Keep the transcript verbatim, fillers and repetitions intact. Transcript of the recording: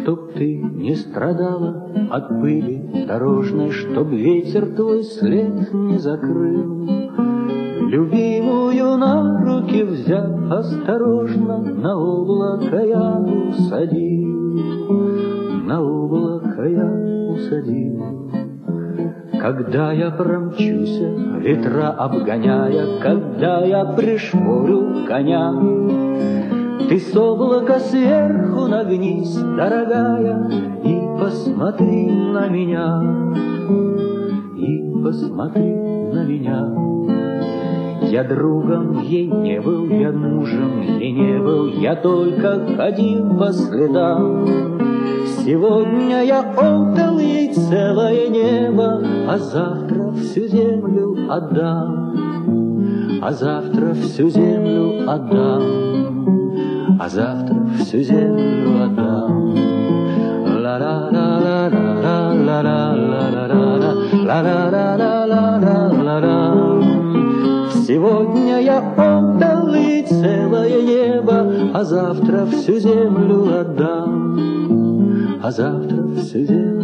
чтоб ты не страдала от пыли дорожной, чтоб ветер твой след не закрыл. Любимую на руки взяв осторожно, на облако я усадил, на облако я усадил. Когда я промчусь, ветра обгоняя, когда я пришпорю коня, ты с облака сверху нагнись, дорогая, и посмотри на меня, и посмотри на меня. Я другом ей не был, я мужем ей не был, я только ходил по следам. Сегодня я отдал ей целое небо, а завтра всю землю отдам, а завтра всю землю отдам, а завтра всю землю отдам. Ла-ла-ла-ла-ла-ла-ла-ла-ла-ла-ла-ла-ла-ла-ла. Сегодня я отдал ей целое небо, а завтра всю землю отдам, а завтра всю землю